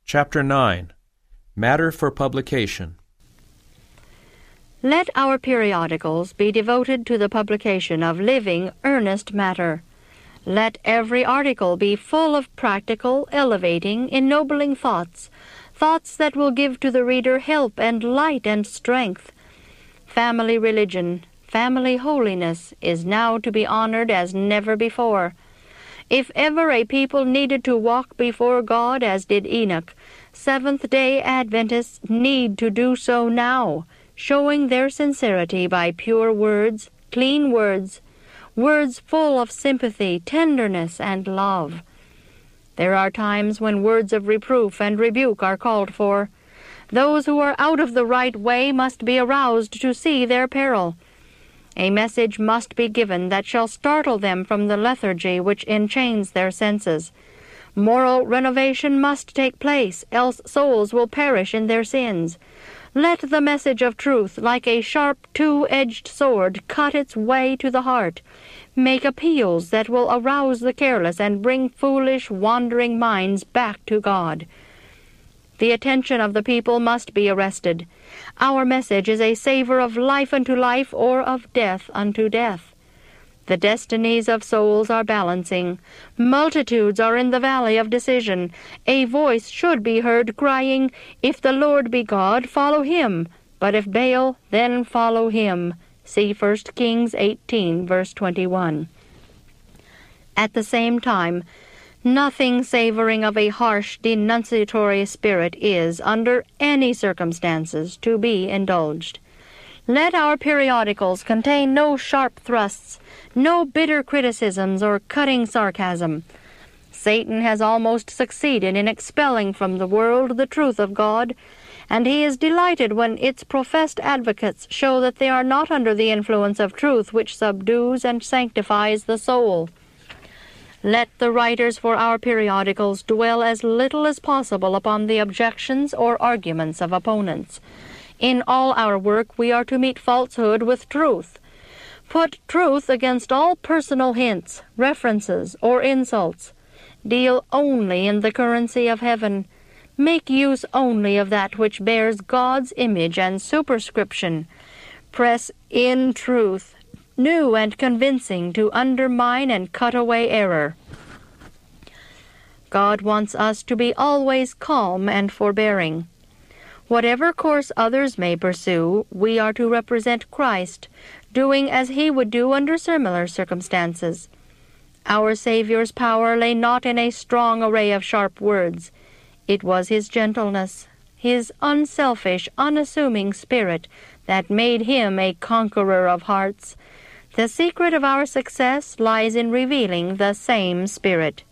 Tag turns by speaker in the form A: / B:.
A: Chapter 9. Matter for Publication.
B: Let our periodicals be devoted to the publication of living, earnest matter. Let every article be full of practical, elevating, ennobling thoughts, thoughts that will give to the reader help and light and strength. Family religion, family holiness is now to be honored as never before. If ever a people needed to walk before God as did Enoch, Seventh-day Adventists need to do so now, showing their sincerity by pure words, clean words, words full of sympathy, tenderness, and love. There are times when words of reproof and rebuke are called for. Those who are out of the right way must be aroused to see their peril. A message must be given that shall startle them from the lethargy which enchains their senses. Moral renovation must take place, else souls will perish in their sins. Let the message of truth, like a sharp two-edged sword, cut its way to the heart. Make appeals that will arouse the careless and bring foolish, wandering minds back to God. The attention of the people must be arrested. Our message is a savor of life unto life or of death unto death. The destinies of souls are balancing. Multitudes are in the valley of decision. A voice should be heard crying, "If the Lord be God, follow him. But if Baal, then follow him." See 1 Kings 18, verse 21. At the same time, nothing savoring of a harsh, denunciatory spirit is, under any circumstances, to be indulged. Let our periodicals contain no sharp thrusts, no bitter criticisms or cutting sarcasm. Satan has almost succeeded in expelling from the world the truth of God, and he is delighted when its professed advocates show that they are not under the influence of truth which subdues and sanctifies the soul. Let the writers for our periodicals dwell as little as possible upon the objections or arguments of opponents. In all our work we are to meet falsehood with truth. Put truth against all personal hints, references, or insults. Deal only in the currency of heaven. Make use only of that which bears God's image and superscription. Press in truth, new and convincing, to undermine and cut away error. God wants us to be always calm and forbearing. Whatever course others may pursue, we are to represent Christ, doing as he would do under similar circumstances. Our Savior's power lay not in a strong array of sharp words. It was his gentleness, his unselfish, unassuming spirit that made him a conqueror of hearts. The secret of our success lies in revealing the same spirit.